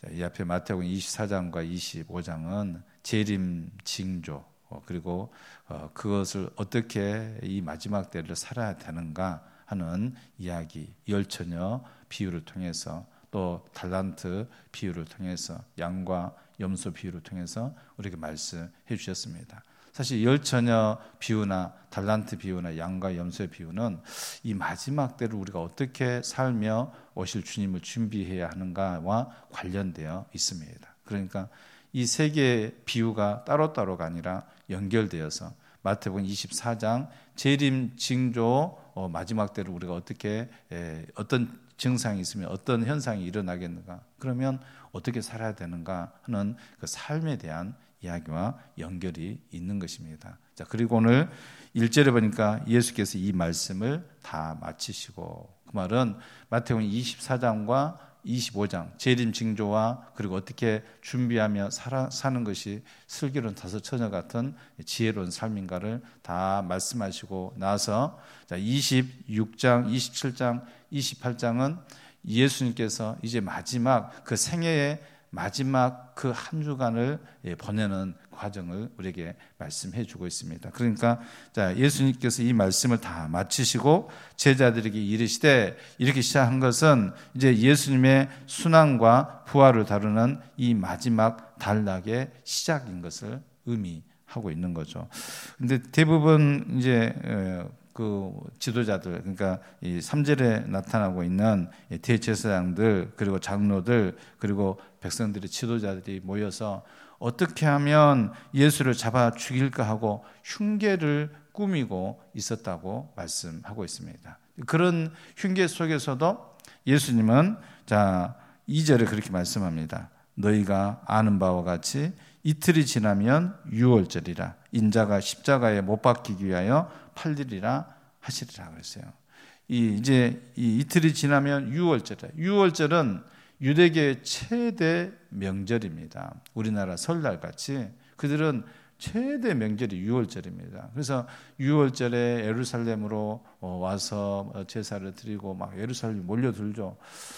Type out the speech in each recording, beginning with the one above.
이 앞에 마태복음 24장과 25장은 재림 징조, 그리고 그것을 어떻게 이 마지막 때를 살아야 되는가 하는 이야기, 열처녀 비유를 통해서, 또 달란트 비유를 통해서, 양과 염소 비유를 통해서 우리에게 말씀해 주셨습니다. 사실 열처녀 비유나 달란트 비유나 양과 염소의 비유는 이 마지막 때를 우리가 어떻게 살며 오실 주님을 준비해야 하는가와 관련되어 있습니다. 그러니까 이 세 개의 비유가 따로따로가 아니라 연결되어서 마태복음 24장 재림 징조, 마지막 때를 우리가 어떻게, 어떤 증상이 있으면 어떤 현상이 일어나겠는가, 그러면 어떻게 살아야 되는가 하는 그 삶에 대한 이야기와 연결이 있는 것입니다. 자, 그리고 오늘 1절에 보니까 예수께서 이 말씀을 다 마치시고, 그 말은 마태복음 24장과 25장 재림 징조와 그리고 어떻게 준비하며 사는 것이 슬기로운 다섯 처녀 같은 지혜로운 삶인가를 다 말씀하시고 나서, 자, 26장, 27장, 28장은 예수님께서 이제 마지막 그 생애의 마지막 그 한 주간을 보내는 과정을 우리에게 말씀해 주고 있습니다. 그러니까 자, 예수님께서 이 말씀을 다 마치시고 제자들에게 이르시되, 이렇게 시작한 것은 이제 예수님의 순환과 부활을 다루는 이 마지막 단락의 시작인 것을 의미하고 있는 거죠. 근데 대부분 이제 그 지도자들, 그러니까 이 3절에 나타나고 있는 대제사장들, 그리고 장로들, 그리고 백성들의 지도자들이 모여서 어떻게 하면 예수를 잡아 죽일까 하고 흉계를 꾸미고 있었다고 말씀하고 있습니다. 그런 흉계 속에서도 예수님은, 자, 2절에 그렇게 말씀합니다. 너희가 아는 바와 같이 이틀이 지나면 유월절이라, 인자가 십자가에 못 박히기 위하여 팔리리라 하시리라 그랬어요. 이제 이 이틀이 지나면 유월절이라. 유월절은 유대계의 최대 명절입니다. 우리나라 설날 같이 그들은 최대 명절이 유월절입니다. 그래서 유월절에 예루살렘으로 와서 제사를 드리고 막 예루살렘 몰려들죠.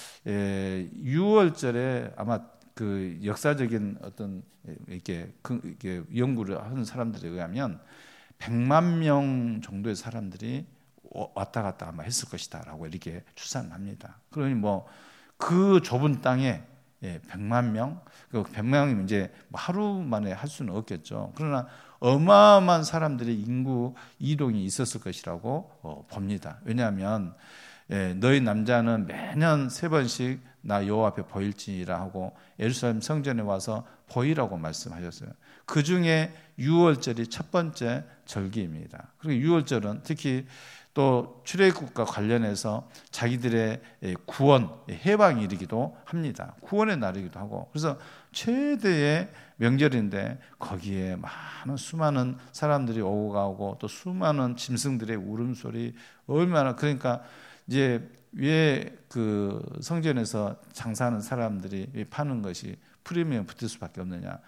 유월절에 아마 그 역사적인 어떤 이렇게 연구를 하는 사람들에 의하면 100만 명 정도의 사람들이 왔다 갔다 아마 했을 것이다라고 이렇게 추산을 합니다. 그러니 뭐 그 좁은 땅에 100만 명, 그 100명이면 이제 하루 만에 할 수는 없겠죠. 그러나 어마어마한 사람들의 인구 이동이 있었을 것이라고 봅니다. 왜냐하면 너희 남자는 매년 3번씩 나 여호와 앞에 보일지니라 하고 예루살렘 성전에 와서 보이라고 말씀하셨어요. 그 중에 유월절이 첫 번째 절기입니다. 그리고 유월절은 특히 또 출애굽과 관련해서 자기들의 구원, 해방이 이르기도 합니다. 구원의 날이기도 하고, 그래서 최대의 명절인데 거기에 많은 수많은 사람들이 오고 가고 또 수많은 짐승들의 울음소리, 얼마나, 그러니까 이제 왜 그 성전에서 장사하는 사람들이 파는 것이 프리미엄 붙을 수밖에 없느냐,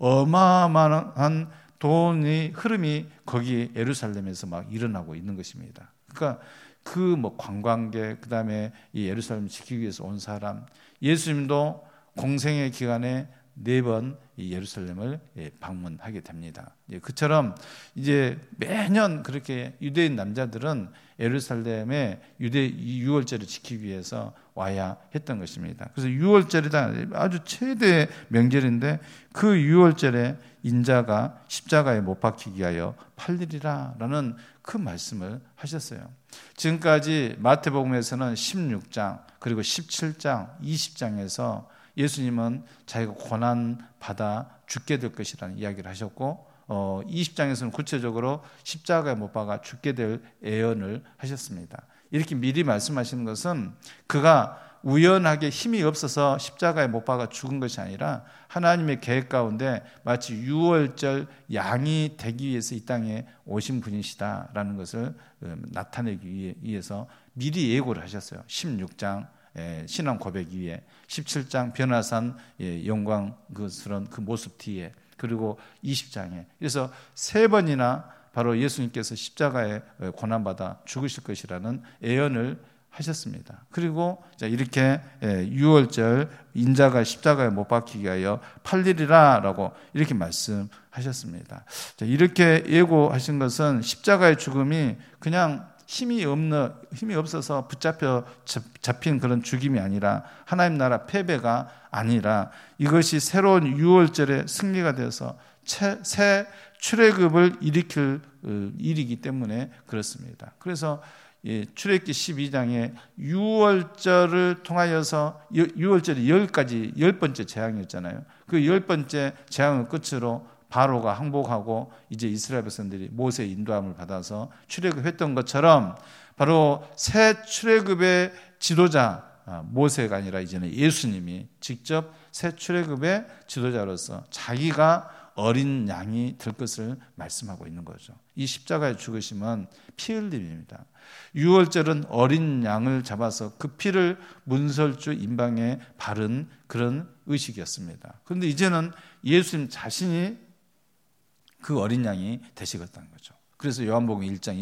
어마어마한 돈의 흐름이 거기 예루살렘에서 막 일어나고 있는 것입니다. 그러니까 그 뭐 관광객, 그다음에 이 예루살렘 지키기 위해서 온 사람, 예수님도 공생의 기간에 4번 이 예루살렘을 방문하게 됩니다. 그처럼 이제 매년 그렇게 유대인 남자들은 예루살렘에 유월절을 지키기 위해서 와야 했던 것입니다. 그래서 유월절이다 아주 최대의 명절인데 그 유월절에 인자가 십자가에 못 박히기 위하여 팔리리라라는 그 말씀을 하셨어요. 지금까지 마태복음에서는 16장 그리고 17장, 20장에서 예수님은 자기가 고난받아 죽게 될 것이라는 이야기를 하셨고 20장에서는 구체적으로 십자가에 못 박아 죽게 될 예언을 하셨습니다. 이렇게 미리 말씀하시는 것은 그가 우연하게 힘이 없어서 십자가에 못 박아 죽은 것이 아니라 하나님의 계획 가운데 마치 유월절 양이 되기 위해서 이 땅에 오신 분이시다라는 것을 나타내기 위해서 미리 예고를 하셨어요. 16장 신앙 고백 위에, 17장 변화산 영광스러운 그 모습 뒤에, 그리고 20장에. 그래서 3번이나 바로 예수님께서 십자가에 고난받아 죽으실 것이라는 예언을 하셨습니다. 그리고 이렇게 유월절 인자가 십자가에 못 박히게 하여 팔리리라라고 이렇게 말씀하셨습니다. 이렇게 예고하신 것은 십자가의 죽음이 그냥 힘이 없어서 잡힌 그런 죽임이 아니라 하나님 나라 패배가 아니라 이것이 새로운 유월절의 승리가 되어서 새 출애굽을 일으킬 일이기 때문에 그렇습니다. 그래서 출애굽기 12장에 유월절을 통하여서 유월절이 10번째 재앙이었잖아요. 그 10번째 재앙을 끝으로 바로가 항복하고 이제 이스라엘 백성들이 모세의 인도함을 받아서 출애굽했던 것처럼 바로 새 출애굽의 지도자 모세가 아니라 이제는 예수님이 직접 새 출애굽의 지도자로서 자기가 어린 양이 될 것을 말씀하고 있는 거죠. 이 십자가의 죽으심은 피 흘림입니다. 유월절은 어린 양을 잡아서 그 피를 문설주 임방에 바른 그런 의식이었습니다. 그런데 이제는 예수님 자신이 그 어린 양이 되시겠다는 거죠. 그래서 요한복음 1장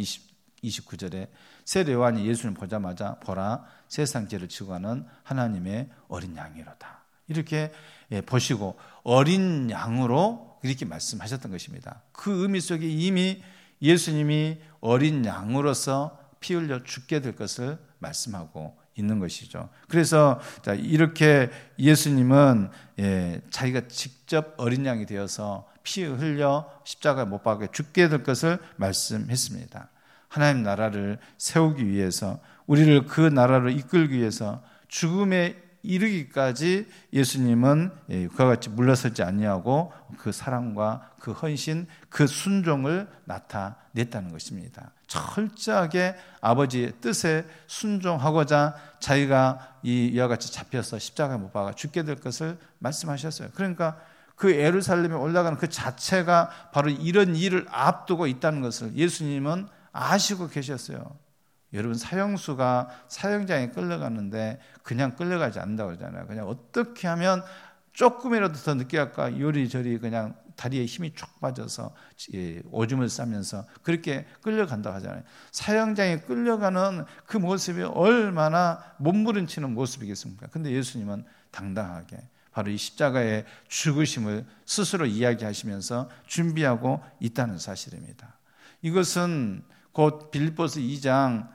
29절에 새 요한이 예수를 보자마자 보라 세상 죄를 지고 가는 하나님의 어린 양이로다. 이렇게 보시고 어린 양으로 이렇게 말씀하셨던 것입니다. 그 의미 속에 이미 예수님이 어린 양으로서 피 흘려 죽게 될 것을 말씀하고 있는 것이죠. 그래서 이렇게 예수님은 자기가 직접 어린 양이 되어서 피 흘려 십자가에 못 박혀 죽게 될 것을 말씀했습니다. 하나님 나라를 세우기 위해서 우리를 그 나라로 이끌기 위해서 죽음에 이르기까지 예수님은 그와 같이 물러서지 아니하고 그 사랑과 그 헌신, 그 순종을 나타냈다는 것입니다. 철저하게 아버지의 뜻에 순종하고자 자기가 이와 같이 잡혀서 십자가에 못 박아 죽게 될 것을 말씀하셨어요. 그러니까 그 예루살렘에 올라가는 그 자체가 바로 이런 일을 앞두고 있다는 것을 예수님은 아시고 계셨어요. 여러분 사형수가 사형장에 끌려가는데 그냥 끌려가지 않는다고 그러잖아요. 그냥 어떻게 하면 조금이라도 더 늦게 갈까 요리저리 그냥 다리에 힘이 쭉 빠져서 오줌을 싸면서 그렇게 끌려간다고 하잖아요. 사형장에 끌려가는 그 모습이 얼마나 몸부림치는 모습이겠습니까? 근데 예수님은 당당하게 바로 이 십자가의 죽으심을 스스로 이야기하시면서 준비하고 있다는 사실입니다. 이것은 곧 빌립보서 2장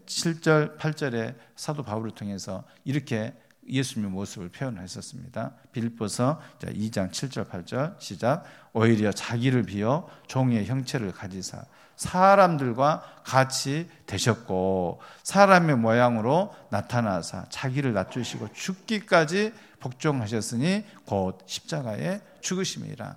7절 8절에 사도 바울을 통해서 이렇게 예수님의 모습을 표현했었습니다. 빌립보서 2장 7절 8절 시작. 오히려 자기를 비어 종의 형체를 가지사 사람들과 같이 되셨고 사람의 모양으로 나타나사 자기를 낮추시고 죽기까지 복종하셨으니 곧 십자가의 죽으심이라.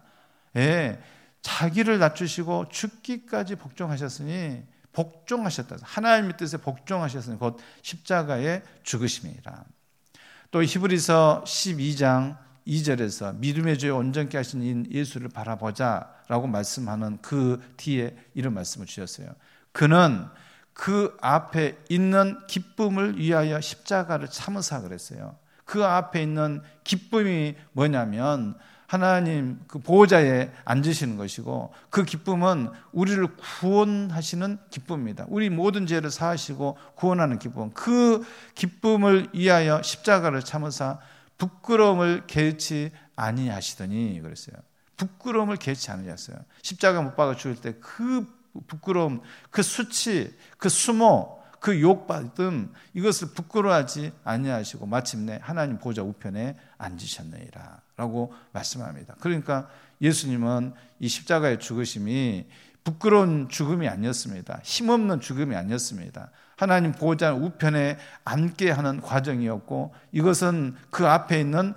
자기를 낮추시고 죽기까지 복종하셨으니 복종하셨다. 하나님의 뜻에 복종하셨으니 곧 십자가의 죽으심이라. 또 히브리서 12장 2절에서 믿음의 죄 온전케 하신 예수를 바라보자라고 말씀하는 그 뒤에 이런 말씀을 주셨어요. 그는 그 앞에 있는 기쁨을 위하여 십자가를 참으사 그랬어요. 그 앞에 있는 기쁨이 뭐냐면 하나님 그 보호자에 앉으시는 것이고 그 기쁨은 우리를 구원하시는 기쁨입니다. 우리 모든 죄를 사하시고 구원하는 기쁨. 그 기쁨을 위하여 십자가를 참으사 부끄러움을 개치 아니하시더니 그랬어요. 부끄러움을 개치 아니하셨어요. 십자가 못 박아 죽을 때 그 부끄러움, 그 수치, 그 수모, 그 욕받음 이것을 부끄러워하지 아니하시고 마침내 하나님 보좌 우편에 앉으셨느니라 라고 말씀합니다. 그러니까 예수님은 이 십자가의 죽으심이 부끄러운 죽음이 아니었습니다. 힘없는 죽음이 아니었습니다. 하나님 보좌 우편에 앉게 하는 과정이었고 이것은 그 앞에 있는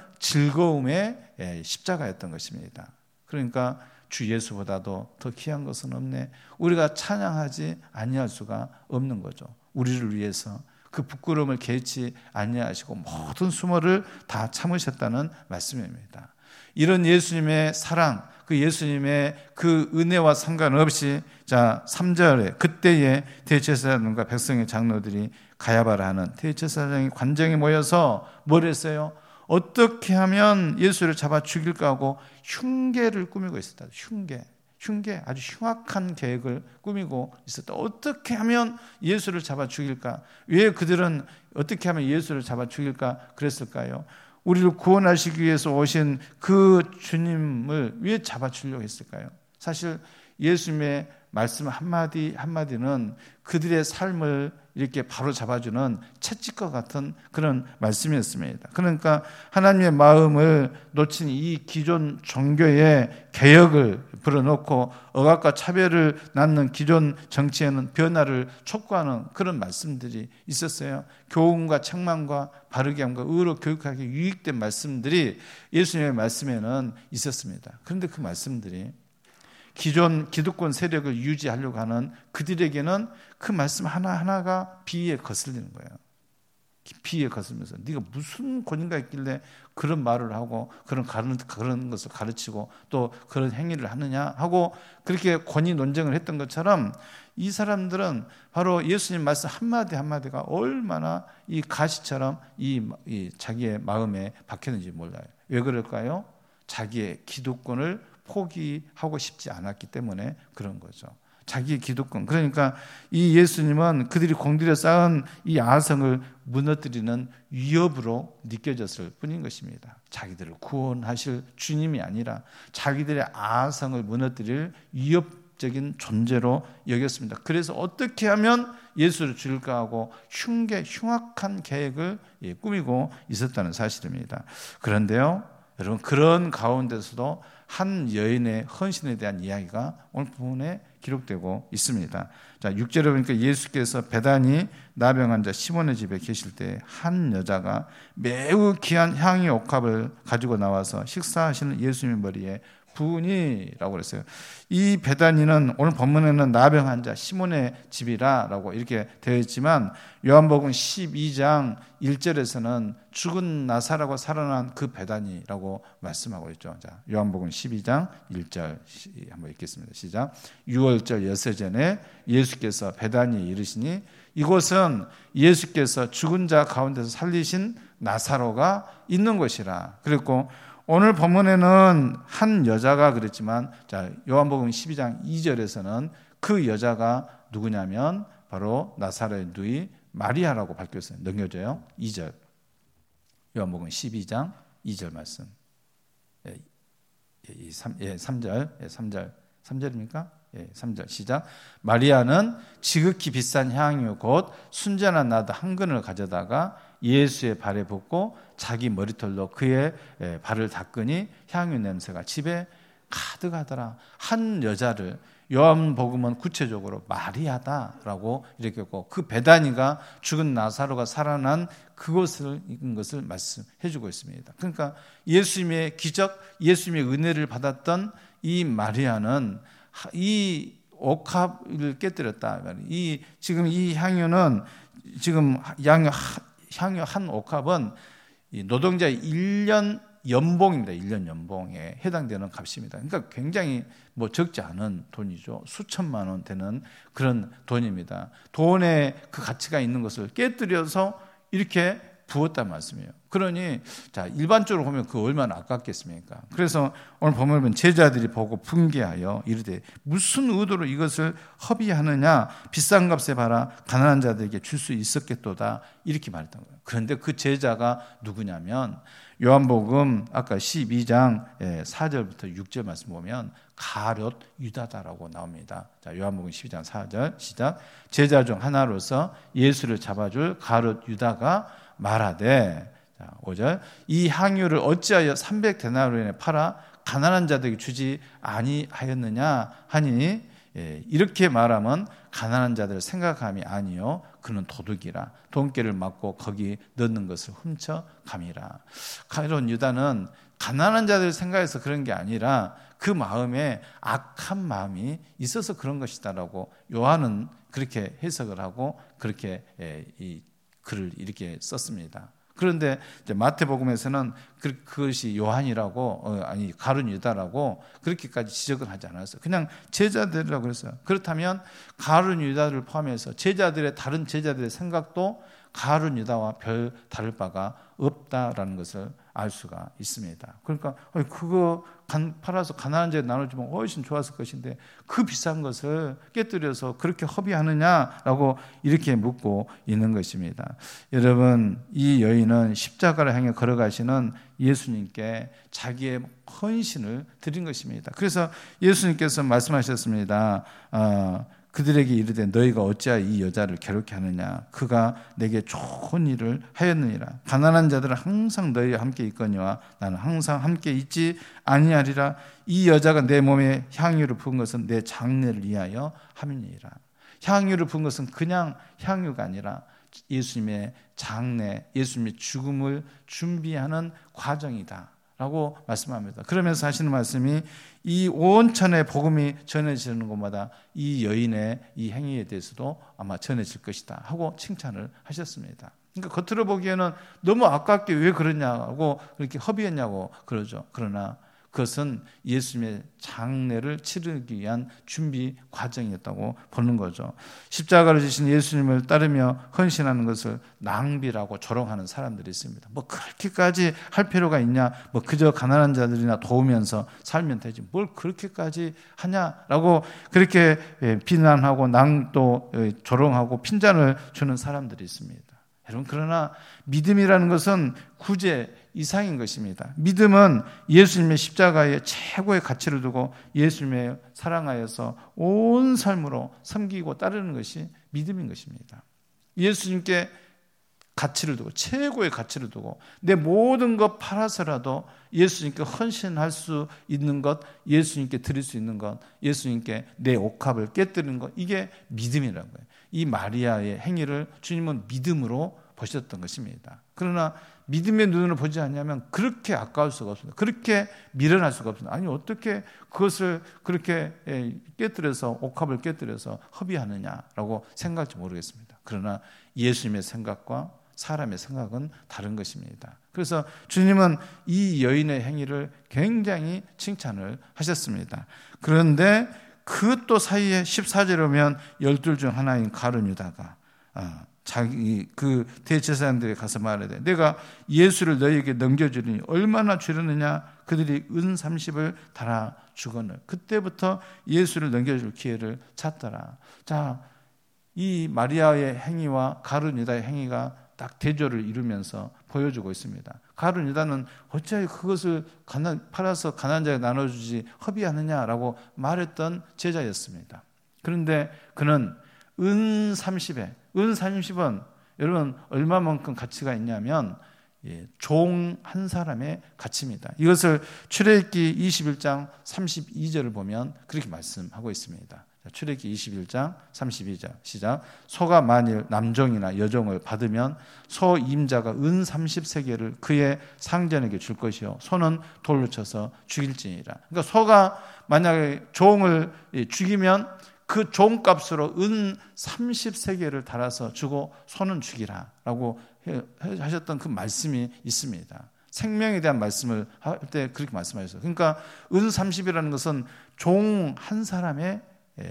즐거움의 십자가였던 것입니다. 그러니까 주 예수보다도 더 귀한 것은 없네. 우리가 찬양하지 아니할 수가 없는 거죠. 우리를 위해서 그 부끄러움을 개치 아니하시고 모든 수모를 다 참으셨다는 말씀입니다. 이런 예수님의 사랑, 그 예수님의 그 은혜와 상관없이 3절에 그때에 대제사장과 백성의 장로들이 가야바라 하는 대제사장이 관정에 모여서 뭘 했어요? 어떻게 하면 예수를 잡아 죽일까 하고 흉계를 꾸미고 있었다. 아주 흉악한 계획을 꾸미고 있었다. 어떻게 하면 예수를 잡아 죽일까? 왜 그들은 어떻게 하면 예수를 잡아 죽일까 그랬을까요? 우리를 구원하시기 위해서 오신 그 주님을 왜 잡아 주려고 했을까요? 사실 예수님의 말씀 한마디 한마디는 그들의 삶을 이렇게 바로 잡아주는 채찍과 같은 그런 말씀이었습니다. 그러니까 하나님의 마음을 놓친 이 기존 종교의 개혁을 불어넣고 억압과 차별을 낳는 기존 정치에는 변화를 촉구하는 그런 말씀들이 있었어요. 교훈과 책망과 바르게 함과 의로 교육하기 유익된 말씀들이 예수님의 말씀에는 있었습니다. 그런데 그 말씀들이 기존 기득권 세력을 유지하려고 하는 그들에게는 그 말씀 하나하나가 비위에 거슬리는 거예요. 비위에 거슬면서 네가 무슨 권위가 있길래 그런 말을 하고 그런 것을 가르치고 또 그런 행위를 하느냐 하고 그렇게 권위 논쟁을 했던 것처럼 이 사람들은 바로 예수님 말씀 한마디 한마디가 얼마나 이 가시처럼 이 자기의 마음에 박혔는지 몰라요. 왜 그럴까요? 자기의 기득권을 포기하고 싶지 않았기 때문에 그런 거죠. 자기의 기득권. 그러니까 이 예수님은 그들이 공들여 쌓은 이 아성을 무너뜨리는 위협으로 느껴졌을 뿐인 것입니다. 자기들을 구원하실 주님이 아니라 자기들의 아성을 무너뜨릴 위협적인 존재로 여겼습니다. 그래서 어떻게 하면 예수를 죽일까 하고 흉악한 계획을 꾸미고 있었다는 사실입니다. 그런데요, 여러분, 그런 가운데서도 한 여인의 헌신에 대한 이야기가 오늘 본문에 기록되고 있습니다. 자, 6절에 보니까 예수께서 베다니 나병 환자 시몬의 집에 계실 때 한 여자가 매우 귀한 향유 옥합을 가지고 나와서 식사하시는 예수님의 머리에 부으니라고 그랬어요. 이 베다니는 오늘 본문에는 나병 환자 시몬의 집이라고 이렇게 되어 있지만 요한복음 12장 1절에서는 죽은 나사로가 살아난 그 베다니라고 말씀하고 있죠. 자, 요한복음 12장 1절 한번 읽겠습니다. 시작. 6월절 여세전에 예수께서 베다니에 이르시니 이곳은 예수께서 죽은 자 가운데서 살리신 나사로가 있는 곳이라. 그랬고 오늘 본문에는 한 여자가 그랬지만 자, 요한복음 12장 2절에서는 그 여자가 누구냐면 바로 나사로의 누이 마리아라고 밝혔어요. 넘겨져요. 2절. 요한복음 12장 2절 말씀. 3절. 3절입니까? 3절 시작. 마리아는 지극히 비싼 향유 곧 순전한 나드 한 근을 가져다가 예수의 발에 붓고 자기 머리털로 그의 발을 닦으니 향유 냄새가 집에 가득하더라. 한 여자를 요한복음은 구체적으로 마리아다라고 이렇게 했고 그 베다니가 죽은 나사로가 살아난 그것을 읽은 것을 말씀해 주고 있습니다. 그러니까 예수님의 기적, 예수님의 은혜를 받았던 이 마리아는 이 옥합을 깨뜨렸다. 지금 이 향유는 지금 향유 한 옥합은 노동자의 1년 연봉입니다. 1년 연봉에 해당되는 값입니다. 그러니까 굉장히 적지 않은 돈이죠. 수천만 원 되는 그런 돈입니다. 돈에 그 가치가 있는 것을 깨뜨려서 이렇게 부었단 말씀이에요. 그러니 자 일반적으로 보면 그 얼마나 아깝겠습니까? 그래서 오늘 보면 제자들이 보고 분개하여 이르되 무슨 의도로 이것을 허비하느냐? 비싼 값에 팔아 가난한 자들에게 줄 수 있었겠도다 이렇게 말했던 거예요. 그런데 그 제자가 누구냐면 요한복음 아까 12장 4절부터 6절 말씀 보면 가룟 유다다라고 나옵니다. 자, 요한복음 12장 4절 시작. 제자 중 하나로서 예수를 잡아줄 가룟 유다가 말하되 자, 5절 이 향유를 어찌하여 300데나리온에 팔아 가난한 자들에게 주지 아니하였느냐 하니 이렇게 말하면 가난한 자들을 생각함이 아니요 그는 도둑이라 돈깨를 맞고 거기 넣는 것을 훔쳐 감이라. 가룟 유다는 가난한 자들을 생각해서 그런 게 아니라 그 마음에 악한 마음이 있어서 그런 것이다라고 요한은 그렇게 해석을 하고 그렇게 이 글을 이렇게 썼습니다. 그런데 이제 마태복음에서는 그것이 요한이라고 가룟 유다라고 그렇게까지 지적을 하지 않았어요. 그냥 제자들이라고 그랬어요. 그렇다면 가룟 유다를 포함해서 다른 제자들의 생각도 가룟 유다와 별 다를 바가 없다라는 것을 알 수가 있습니다. 그러니까 그거 팔아서 가난한 자에 나눠주면 훨씬 좋았을 것인데 그 비싼 것을 깨뜨려서 그렇게 허비하느냐라고 이렇게 묻고 있는 것입니다. 여러분, 이 여인은 십자가를 향해 걸어가시는 예수님께 자기의 헌신을 드린 것입니다. 그래서 예수님께서 말씀하셨습니다. 그들에게 이르되 너희가 어찌하여 이 여자를 괴롭게 하느냐, 그가 내게 좋은 일을 하였느니라. 가난한 자들은 항상 너희와 함께 있거니와 나는 항상 함께 있지 아니하리라. 이 여자가 내 몸에 향유를 부은 것은 내 장례를 위하여 함이니라. 향유를 부은 것은 그냥 향유가 아니라 예수님의 장례, 예수님의 죽음을 준비하는 과정이다 라고 말씀합니다. 그러면서 하시는 말씀이 이 온천의 복음이 전해지는 곳마다 이 여인의 이 행위에 대해서도 아마 전해질 것이다 하고 칭찬을 하셨습니다. 그러니까 겉으로 보기에는 너무 아깝게 왜 그러냐고 그렇게 허비했냐고 그러죠. 그러나 그것은 예수님의 장례를 치르기 위한 준비 과정이었다고 보는 거죠. 십자가를 지신 예수님을 따르며 헌신하는 것을 낭비라고 조롱하는 사람들이 있습니다. 뭐 그렇게까지 할 필요가 있냐? 뭐 그저 가난한 자들이나 도우면서 살면 되지. 뭘 그렇게까지 하냐라고 그렇게 비난하고 또 조롱하고 핀잔을 주는 사람들이 있습니다. 여러분, 그러나 믿음이라는 것은 구제 이상인 것입니다. 믿음은 예수님의 십자가에 최고의 가치를 두고 예수님의 사랑하여서 온 삶으로 섬기고 따르는 것이 믿음인 것입니다. 예수님께 가치를 두고, 최고의 가치를 두고 내 모든 것 팔아서라도 예수님께 헌신할 수 있는 것, 예수님께 드릴 수 있는 것, 예수님께 내 옥합을 깨뜨리는 것, 이게 믿음이라는 거예요. 이 마리아의 행위를 주님은 믿음으로 보셨던 것입니다. 그러나 믿음의 눈으로 보지 않냐면 그렇게 아까울 수가 없습니다. 그렇게 미련할 수가 없습니다. 아니, 어떻게 그것을 그렇게 깨뜨려서, 옥합을 깨뜨려서 허비하느냐라고 생각할지 모르겠습니다. 그러나 예수님의 생각과 사람의 생각은 다른 것입니다. 그래서 주님은 이 여인의 행위를 굉장히 칭찬을 하셨습니다. 그런데 그 또 사이에 14절에 오면 12 중 하나인 가룟 유다가 자기 그 대제사장들에 가서 말하되 내가 예수를 너희에게 넘겨주리니 얼마나 주려느냐. 그들이 은 30을 달아 주거늘. 그때부터 예수를 넘겨줄 기회를 찾더라. 자, 이 마리아의 행위와 가룟 유다의 행위가 딱 대조를 이루면서 보여주고 있습니다. 가룟 유다는 어찌하여 그것을 팔아서 가난한 자에 나눠주지 허비하느냐라고 말했던 제자였습니다. 그런데 그는 은 30에, 은 30은 여러분 얼마만큼 가치가 있냐면 종 한 사람의 가치입니다. 이것을 출애굽기 21장 32절을 보면 그렇게 말씀하고 있습니다. 출애굽기 21장 32절 시작. 소가 만일 남종이나 여종을 받으면 소 임자가 은 30세겔을 그의 상전에게 줄 것이요 소는 돌로 쳐서 죽일지니라. 그러니까 소가 만약에 종을 죽이면 그 종값으로 은 30세겔을 달아서 주고 소는 죽이라라고 하셨던 그 말씀이 있습니다. 생명에 대한 말씀을 할 때 그렇게 말씀하셨어요. 그러니까 은 30이라는 것은 종 한 사람의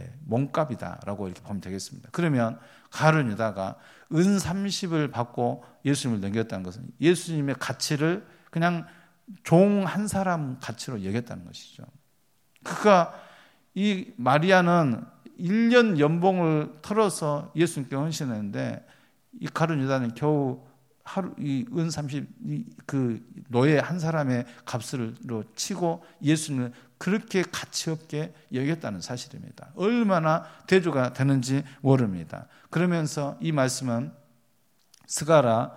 몸값이다라고 이렇게 보면 되겠습니다. 그러면 가룟 유다가 은 30을 받고 예수님을 넘겼다는 것은 예수님의 가치를 그냥 종 한 사람 가치로 여겼다는 것이죠. 그가 이 마리아는 1년 연봉을 털어서 예수님께 헌신했는데 이 가룟 유다는 겨우 하루 이 은 30 그 노예 한 사람의 값으로 치고 예수님을 그렇게 가치 없게 여겼다는 사실입니다. 얼마나 대조가 되는지 모릅니다. 그러면서 이 말씀은 스가랴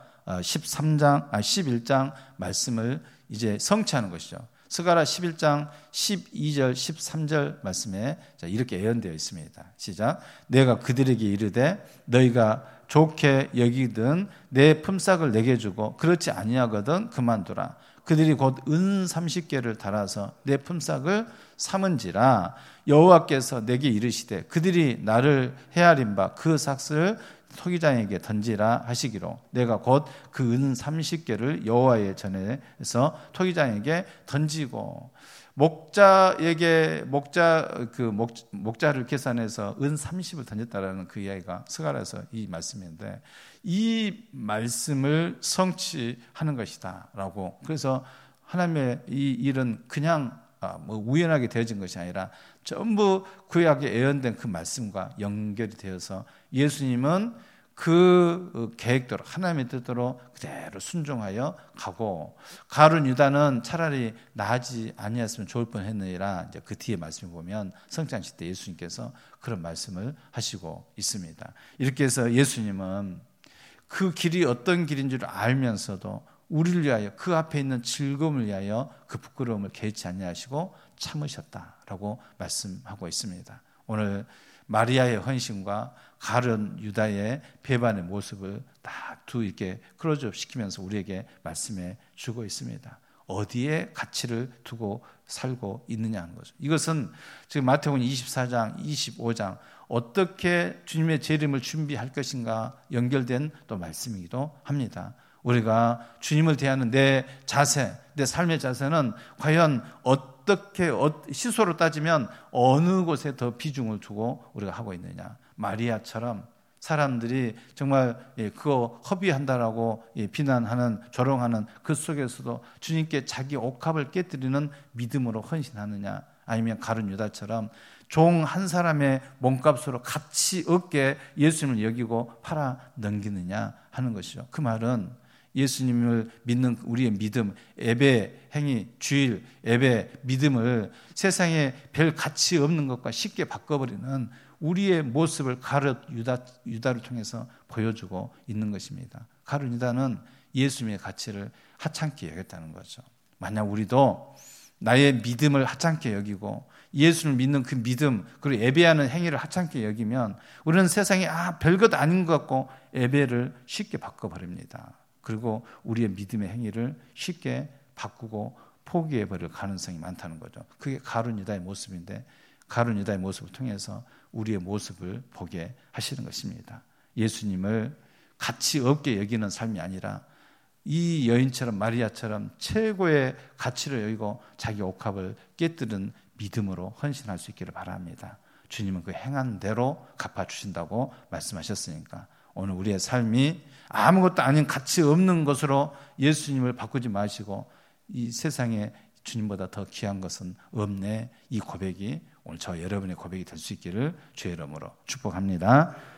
11장 말씀을 이제 성취하는 것이죠. 스가랴 11장 12절 13절 말씀에 이렇게 예언되어 있습니다. 시작. 내가 그들에게 이르되 너희가 좋게 여기든 내 품삯을 내게 주고 그렇지 아니하거든 그만두라. 그들이 곧 은 30개를 달아서 내 품삯을 삼은지라. 여호와께서 내게 이르시되 그들이 나를 헤아린 바 그 삭슬을 토기장에게 던지라 하시기로 내가 곧 그 은 30개를 여호와의 전에서 토기장에게 던지고 목자를 계산해서 은 30을 던졌다라는 그 이야기가 스가랴서 이 말씀인데 이 말씀을 성취하는 것이다라고. 그래서 하나님의 이 일은 그냥 우연하게 되어진 것이 아니라 전부 구약에 예언된 그 말씀과 연결이 되어서 예수님은 그 계획대로 하나님의 뜻대로 그대로 순종하여 가고 가룟 유다는 차라리 나지 아니었으면 좋을 뻔했느니라. 이제 그 뒤에 말씀을 보면 성찬식 때 예수님께서 그런 말씀을 하시고 있습니다. 이렇게 해서 예수님은 그 길이 어떤 길인 줄 알면서도 우리를 위하여 그 앞에 있는 즐거움을 위하여 그 부끄러움을 개의치 아니하시고 참으셨다라고 말씀하고 있습니다. 오늘 마리아의 헌신과 가룟 유다의 배반의 모습을 다 이렇게 클로즈업 시키면서 우리에게 말씀해 주고 있습니다. 어디에 가치를 두고 살고 있느냐 하는 거죠. 이것은 지금 마태복음 24장, 25장 어떻게 주님의 재림을 준비할 것인가 연결된 또 말씀이기도 합니다. 우리가 주님을 대하는 내 자세, 내 삶의 자세는 과연 어떻게 시소로 따지면 어느 곳에 더 비중을 두고 우리가 하고 있느냐. 마리아처럼 사람들이 정말 그거 허비한다라고 비난하는 조롱하는 그 속에서도 주님께 자기 옥합을 깨뜨리는 믿음으로 헌신하느냐, 아니면 가룟 유다처럼 종 한 사람의 몸값으로 가치 없게 예수님을 여기고 팔아 넘기느냐 하는 것이죠. 그 말은 예수님을 믿는 우리의 믿음, 예배, 행위, 주일, 예배, 믿음을 세상에 별 가치 없는 것과 쉽게 바꿔버리는 우리의 모습을 가룟 유다를 통해서 보여주고 있는 것입니다. 가룟 유다는 예수님의 가치를 하찮게 여겼다는 거죠. 만약 우리도 나의 믿음을 하찮게 여기고 예수를 믿는 그 믿음 그리고 예배하는 행위를 하찮게 여기면 우리는 세상에 별것 아닌 것 같고 예배를 쉽게 바꿔버립니다. 그리고 우리의 믿음의 행위를 쉽게 바꾸고 포기해버릴 가능성이 많다는 거죠. 그게 가룟 유다의 모습인데 가룟 유다의 모습을 통해서 우리의 모습을 보게 하시는 것입니다. 예수님을 가치 없게 여기는 삶이 아니라 이 여인처럼 마리아처럼 최고의 가치를 여기고 자기 옥합을 깨뜨린 믿음으로 헌신할 수 있기를 바랍니다. 주님은 그 행한 대로 갚아주신다고 말씀하셨으니까 오늘 우리의 삶이 아무것도 아닌 가치 없는 것으로 예수님을 바꾸지 마시고 이 세상에 주님보다 더 귀한 것은 없네, 이 고백이 오늘 저 여러분의 고백이 될 수 있기를 주의 이름으로 축복합니다.